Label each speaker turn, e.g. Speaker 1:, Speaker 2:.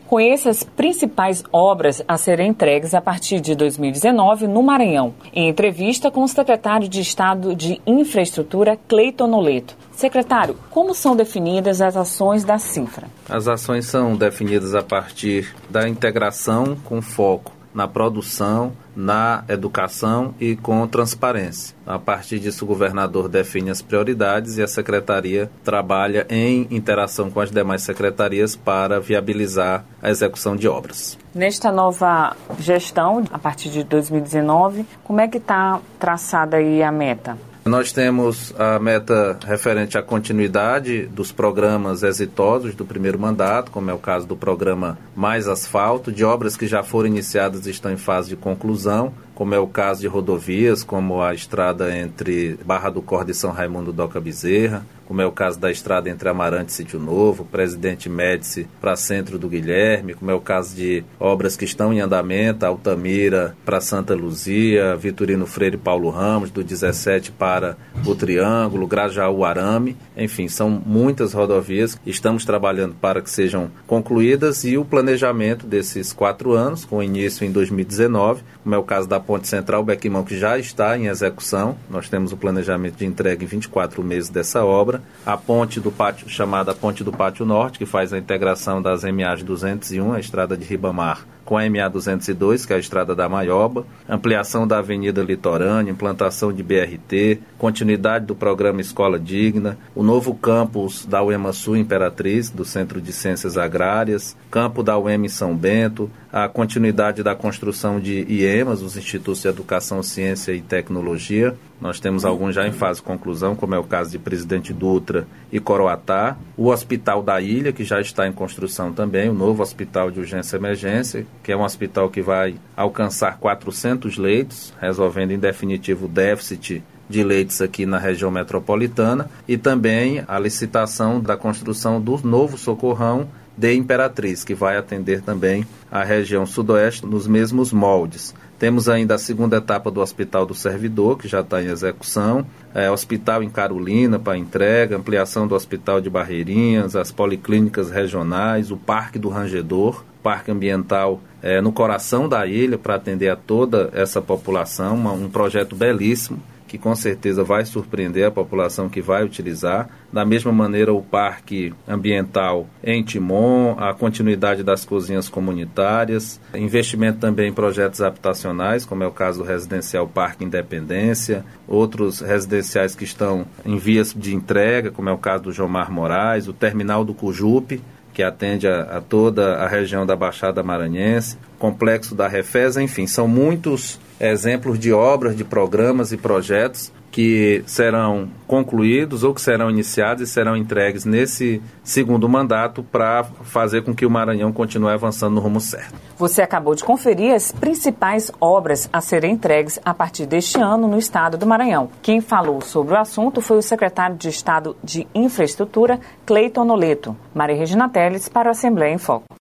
Speaker 1: Conheça as principais obras a serem entregues a partir de 2019 no Maranhão, em entrevista com o secretário de Estado de Infraestrutura, Cleiton Noleto. Secretário, como são definidas as ações da Cinfra?
Speaker 2: As ações são definidas a partir da integração com foco na produção, na educação e com transparência. A partir disso, o governador define as prioridades e a secretaria trabalha em interação com as demais secretarias para viabilizar a execução de obras.
Speaker 1: Nesta nova gestão, a partir de 2019, como é que está traçada aí a meta?
Speaker 2: Nós temos a meta referente à continuidade dos programas exitosos do primeiro mandato, como é o caso do programa Mais Asfalto, de obras que já foram iniciadas e estão em fase de conclusão, como é o caso de rodovias, como a estrada entre Barra do Corda e São Raimundo Doca Bezerra, como é o caso da estrada entre Amarante e Sítio Novo, Presidente Médici para Centro do Guilherme, como é o caso de obras que estão em andamento, Altamira para Santa Luzia, Vitorino Freire e Paulo Ramos, do 17 para o Triângulo, Grajaú Arame, enfim, são muitas rodovias. Estamos trabalhando para que sejam concluídas e o planejamento desses 4 anos, com início em 2019, como é o caso da Ponte Central Bequimão, que já está em execução. Nós temos o planejamento de entrega em 24 meses dessa obra. A ponte do pátio, chamada Ponte do Pátio Norte, que faz a integração das MAs 201, a estrada de Ribamar, com a MA 202, que é a estrada da Maioba, ampliação da Avenida Litorânea, implantação de BRT, continuidade do programa Escola Digna, o novo campus da UEMA Sul Imperatriz, do Centro de Ciências Agrárias, campo da UEM em São Bento, a continuidade da construção de IEMAs, os Institutos de Educação, Ciência e Tecnologia. Nós temos alguns já em fase de conclusão, como é o caso de Presidente Dutra e Coroatá. O Hospital da Ilha, que já está em construção também, o novo Hospital de Urgência e Emergência, que é um hospital que vai alcançar 400 leitos, resolvendo em definitivo o déficit de leitos aqui na região metropolitana, e também a licitação da construção do novo socorrão de Imperatriz, que vai atender também a região sudoeste nos mesmos moldes. Temos ainda a segunda etapa do Hospital do Servidor, que já está em execução, hospital em Carolina para entrega, ampliação do Hospital de Barreirinhas, as policlínicas regionais, o Parque do Rangedor, Parque Ambiental no coração da ilha para atender a toda essa população, um projeto belíssimo, que com certeza vai surpreender a população que vai utilizar. Da mesma maneira, o Parque Ambiental em Timon, a continuidade das cozinhas comunitárias, investimento também em projetos habitacionais, como é o caso do Residencial Parque Independência, outros residenciais que estão em vias de entrega, como é o caso do Jomar Moraes, o Terminal do Cujupe, que atende a toda a região da Baixada Maranhense, Complexo da Refesa, enfim, são muitos exemplos de obras, de programas e projetos que serão concluídos ou que serão iniciados e serão entregues nesse segundo mandato para fazer com que o Maranhão continue avançando no rumo certo.
Speaker 1: Você acabou de conferir as principais obras a serem entregues a partir deste ano no estado do Maranhão. Quem falou sobre o assunto foi o secretário de Estado de Infraestrutura, Cleiton Noleto. Maria Regina Teles para o Assembleia em Foco.